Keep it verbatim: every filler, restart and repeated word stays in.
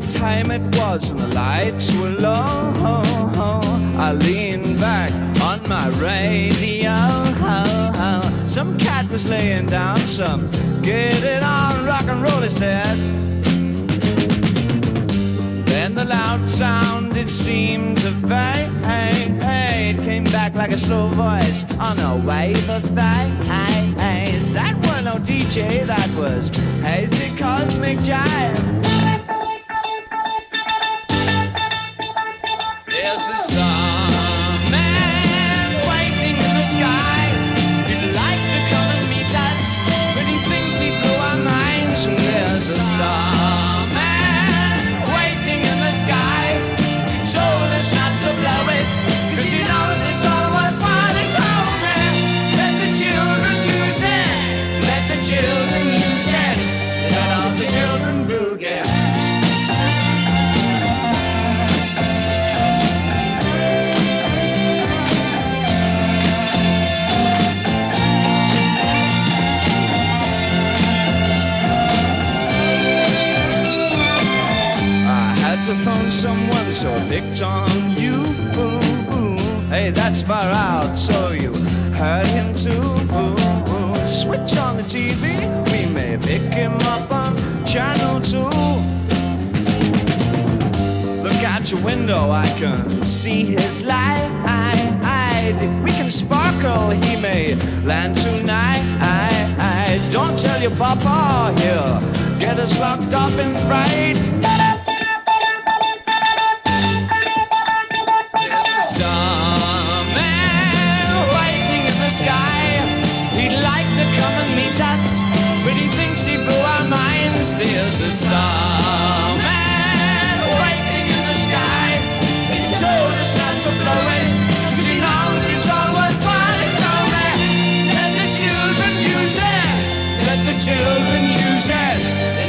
time it was and the lights were low. I leaned back on my radio. Some cat was laying down some get it on rock and roll, he said. Then the loud sound, it seemed to fade. Came back like a slow voice on a wave of phase. That was no D J, that was hazy cosmic jive. There's a starman waiting in the sky. He'd like to come and meet us, but he thinks he blew our minds. And there's a starman waiting in the sky. He told us not to blow it, cause he knows it's all worthwhile. He told me, let the children use it, let the children use it, let all the children boogie. To phone someone, so I picked on you. Ooh, ooh. Hey, that's far out, so you heard him too. Ooh, ooh. Switch on the T V, we may pick him up on channel two. Look out your window, I can see his light. If we can sparkle, he may land tonight. Don't tell your papa, he'll get us locked up in fright. There's a starman waiting in the sky. He told us not to blow it, cause he knows it's all worthwhile. He told me, let the children use it, let the children use it,